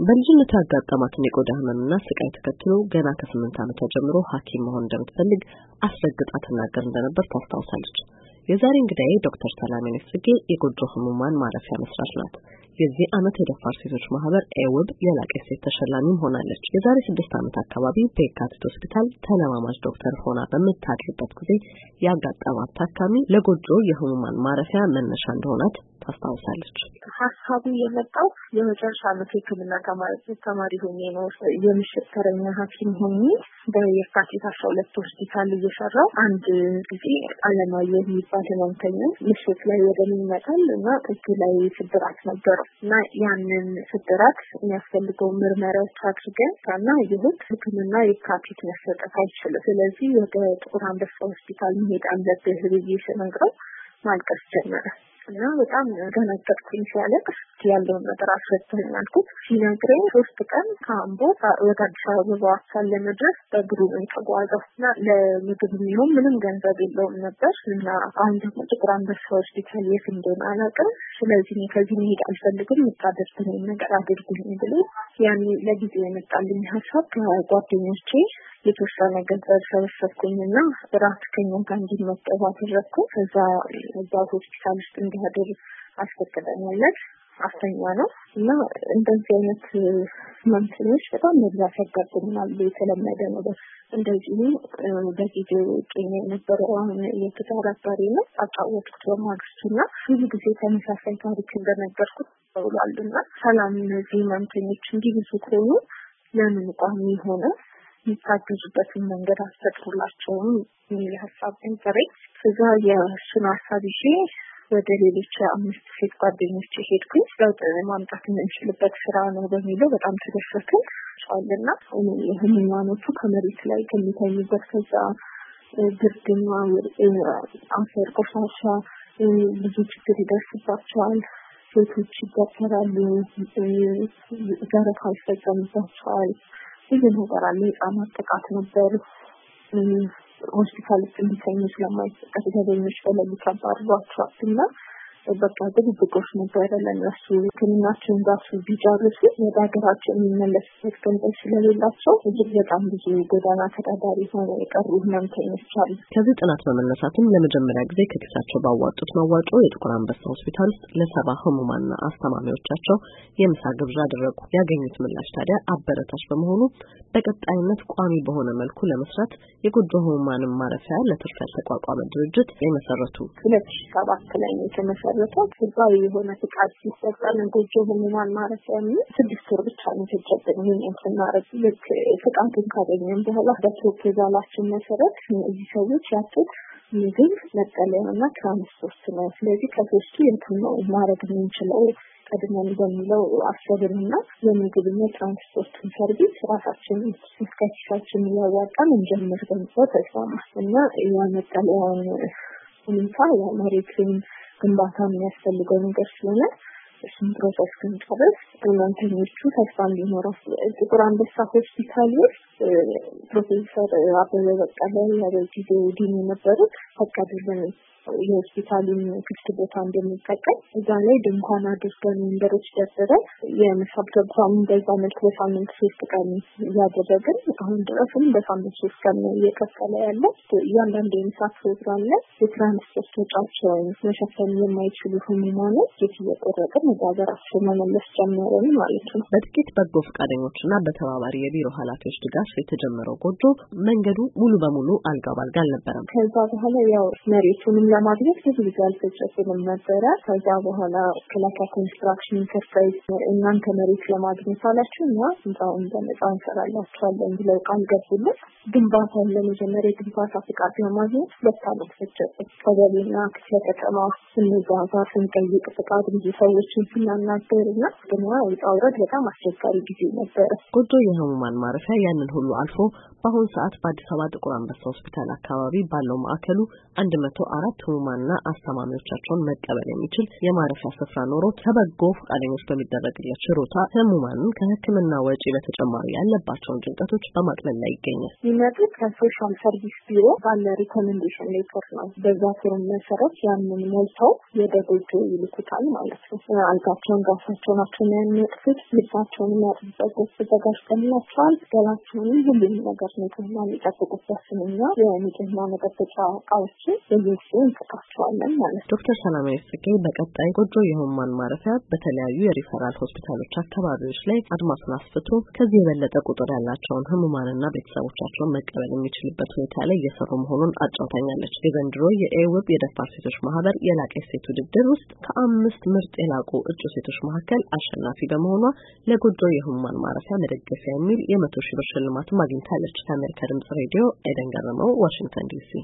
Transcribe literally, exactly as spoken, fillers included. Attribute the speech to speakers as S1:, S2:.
S1: በልጅነቷ ያጋጠማትን የቆዳ ህመምና ስቃይ ተከትሎ ገና ከስምንት ዓመቷ ጀምሮ ሐኪም መሆን እንደምትፈልግ አስረግጣ ተናገር እንደነበር ታስታውሳለች። የዛሬ እንግዳዬ ዶክተር ሰላሜነሽ ጽጌ የጎጆ ህሙማን ማረፊያ መስራች ናት። የዚህ ዓመት የደፋር ሴቶች ማህበር ኤውብ የላቀ ሴት ተሸላሚም ሆናለች። የዛሬ ስድስት ዓመት አካባቢ በየካቲት ሆስፒታል ተለማማጅ ዶክተር ሆና በምታገለግልበት ጊዜ ያጋጠማት ታካሚ ለጎጆ የህሙማን ማረፊያ መነሻ እንደሆናት ታስታውሳለች።
S2: ሀሳቡ የመጣው የመጨረሻ ዓመት የሕክምና ተማሪ ሆኜ ነው። የምሽት ተረኛ ሐኪም ሆኜ በየካቲት አስራ ሁለት ሆስፒታል እየሰራሁ አንድ ጊዜ አለማየሁ የሚባል ህመምተኛ ምሽት ላይ ወደ እኔ ይመጣል እና እጁ ላይ ስብራት ነበረው እና ያንን ስብራት የሚያስፈልገው ምርመራዎች አድርገን እና ይሁት ሕክምና የካቲት መሰጠት አይችልም። ስለዚህ ወደ ጥቁር አንበሳ ሆስፒታል መሄድ አለብህ ብዬ ስነግረው ማልቀስ ጀመረ እና በጣም ገነገጥኩኝ። ሲያለቅስ ያለውን ነገር አስረዳኝ አልኩት። ሲነግረኝ ሶስት ቀን ከአምቦ ወደ አዲስ አበባ አካል ለመድረስ በእግሩ ተጓዘው እና ለምግብ የሚሆን ምንም ገንዘብ የለውም ነበር እና አሁን ደግሞ ጥቁር አንበሳ ሆስፒታል የት እንደሆነ አላውቅም። ስለዚህ ከዚህ መሄድ አልፈልግም፣ የምታደርጉልኝ ነገር አድርጉልኝ ብሎ ያኔ ለጊዜው የመጣልኝ ሀሳብ ከጓደኞቼ የተወሰነ ገንዘብ ሰበሰብኩኝና ራት ከኛ ጋር እንዲመጠባ አደረግኩ። ከዛ እዛ ሆስፒታል ውስጥ እንዲያድር አስፈቅደኛለች። አስተኛ ነው እና እንደዚህ አይነት ህመምተኞች በጣም መብዛት ያጋጥሙናል። የተለመደ ነው። እንደዚህ በጊዜው ጤና የነበረው አሁን የትዳር አጋሪ ነው አጫወትኩት በማግስቱና ብዙ ጊዜ ተመሳሳይ ታሪክ እንደነገርኩት ተብሏልና ሰላም እነዚህ ህመምተኞች እንዲህ ብዙ ከሆኑ ለምን ቋሚ ሆነ የሚታገዙበትን መንገድ አስፈጥሩላቸውም የሚል ሀሳብ ነበር። ከዛ የእሱን ሀሳብ ይዤ ወደ ሌሎች አምስት ሴት ጓደኞች ሄድኩኝ። ለውጥ ማምጣት የምንችልበት ስራ ነው በሚለው በጣም ተደሰትን ቻልና ህሙማኖቹ ከመሬት ላይ ከሚተኙበት ከዛ ግርድና አፈር ቆሻሻ ብዙ ችግር ይደርስባቸዋል። ሴቶች ይደፈራሉ፣ ዘረፋ ይፈጸምባቸዋል። ብዙ ነገር አለ። የህፃናት ጥቃት ነበር። ሆስፒታል ውስጥ እንዲተኙ ስለማይፈቀድ ገበኞች በሌሊት አባርሯቸዋል እና በቃ ድብቆች ነበር ለነሱ። ህክምናቸውን ራሱ ቢጨርሱ ወደ ሀገራቸው የሚመለሱበት ገንዘብ ስለሌላቸው እጅግ በጣም ብዙ ጎዳና ተዳዳሪ ሆነው የቀሩ ህመምተኞች አሉ።
S1: ከዚህ ጥናት በመነሳትም ለመጀመሪያ ጊዜ ከኪሳቸው ባዋጡት መዋጮ የጥቁር አንበሳ ሆስፒታል ውስጥ ለሰባ ህሙማንና አስተማሚዎቻቸው የምሳ ግብዣ አደረጉ። ያገኙት ምላሽ ታዲያ አበረታች በመሆኑ በቀጣይነት ቋሚ በሆነ መልኩ ለመስራት የጎጆ ህሙማን ማረፊያ ለትርፍ ያልተቋቋመ ድርጅት የመሰረቱ
S2: ሁለት ሺህ ሰባት ላይ የተመሰረተው ህጋዊ የሆነ ፍቃድ ሲሰጠን ጎጆ ህሙማን ማረፊያ ስድስት ወር ብቻ ነው የተጀመረው። ይሄን ተማረክ ልክ ፍቃዱን ካገኘን በኋላ በፕሮፖዛላችን መሰረት እዚህ ሰዎች ያጡት ምግብ መጠለያና ትራንስፖርት ነው። ስለዚህ ከሶስቱ የቱን ነው ማድረግ የምንችለው ቀድመን በሚለው አሰብንና የምግብና ትራንስፖርት ሰርቪስ ራሳችን እስከቻችን ያዋጣን እንጀምር በሚለው ተስማማን እና ያመጣለውን ሁኔታ የመሬትን ግንባታ የሚያስፈልገው ነገር ስለሆነ እሱን ፕሮሰስ ክንጨርስ ህመምተኞቹ ተስፋ እንዲኖራቸው ጥቁር አንበሳ ሆስፒታል ውስጥ ፕሮፌሰር አበበ በቀለ የጊዜው ዲን የነበሩት ፈቃዱልን የሆስፒታሉን ክፍት ቦታ እንደሚጠቀም እዛ ላይ ድንኳን አድርገን ወንበሮች ደርድረን የምሳ ፕሮግራም በዛ መልክ በሳምንት ሶስት ቀን እያደረግን አሁን ድረስም በሳምንት ሶስት ቀን እየከፈለ ያለ እያንዳንዱ የምሳ ፕሮግራም ላይ የትራንስፖርት ወጪያቸውን መሸፈን የማይችሉ ህሙማኖች እየቆረጥን ወደ ሀገራቸው መመለስ ጀመርን ማለት ነው።
S1: በጥቂት በጎ ፈቃደኞችና በተባባሪ የቢሮ ኃላፊዎች ድጋፍ የተጀመረው ጎጆ መንገዱ ሙሉ በሙሉ አልጋ ባልጋ አልነበረም።
S2: ከዛ በኋላ ያው መሬቱንም ለማግኘት ብዙ ጊዜ አልፈጨንም ነበረ። ከዛ በኋላ ክላካ ኮንስትራክሽን ኢንተርፕራይዝ እናንተ መሬት ለማግኘት አላችሁ እና እንታውን በነፃ እንሰራላችኋለን ብለው ቃል ገቡልን። ግንባታውን ለመጀመሪያ ግንባታ ፍቃድ ለማግኘት ሁለት ዓመት ፈጀብን። ከበሌና ከተማ ስንጓዛ ስንጠይቅ ፍቃድ ብዙ ሰዎችን ስናናገርና ደግሞ ውጣውረድ በጣም አስቸጋሪ ጊዜ ነበረ።
S1: ጎጆ የህሙማን ማረፊያ ያንን ሁሉ አልፎ በአሁኑ ሰዓት በአዲስ አበባ ጥቁር አንበሳ ሆስፒታል አካባቢ ባለው ማዕከሉ አንድ መቶ አራት ህሙማንና አስተማሚዎቻቸውን መቀበል የሚችል የማረፊያ ስፍራ ኖሮ ተበጎ ፈቃደኞች በሚደረግለት ችሮታ ህሙማንን ከህክምና ወጪ በተጨማሪ ያለባቸውን ጭንቀቶች በማቅለል ላይ ይገኛል።
S2: የሚመጡት ከሶሻል ሰርቪስ ቢሮ ባለ ሪኮሜንዴሽን ሌተር ነው። በዛ ፎርም መሰረት ያንን ሞልተው ወደ ጎጆ ይልኩታል ማለት ነው። አልጋቸውን ራሳቸው ናቸው የሚያጥፉት፣ ልብሳቸውን የሚያጥፉበት ተዘጋጅተላቸዋል። ገላቸውንም ሁሉም ነገር ንጽህና የሚጠብቁበት ስንኛ የንጽህና መጠበቂያ እቃዎችን በየጊዜው እንሰጣቸዋለን ማለት ነው።
S1: ዶክተር ሰላማዊት ጽጌ በቀጣይ ጎጆ የህሙማን ማረፊያ በተለያዩ የሪፈራል ሆስፒታሎች አካባቢዎች ላይ አድማሱን አስፍቶ ከዚህ የበለጠ ቁጥር ያላቸውን ህሙማንና ቤተሰቦቻቸውን መቀበል የሚችልበት ሁኔታ ላይ እየሰሩ መሆኑን አጫውታኛለች። የዘንድሮ የኤውብ የደፋር ሴቶች ማህበር የላቀ ሴት ውድድር ውስጥ ከአምስት ምርጥ የላቁ እጩ ሴቶች መካከል አሸናፊ በመሆኗ ለጎጆ የህሙማን ማረፊያ መደገፊያ የሚል የመቶ ሺህ ብር ሽልማት አግኝታለች። ከአሜሪካ ድምጽ ሬዲዮ ኤደን ገረመው፣ ዋሽንግተን ዲሲ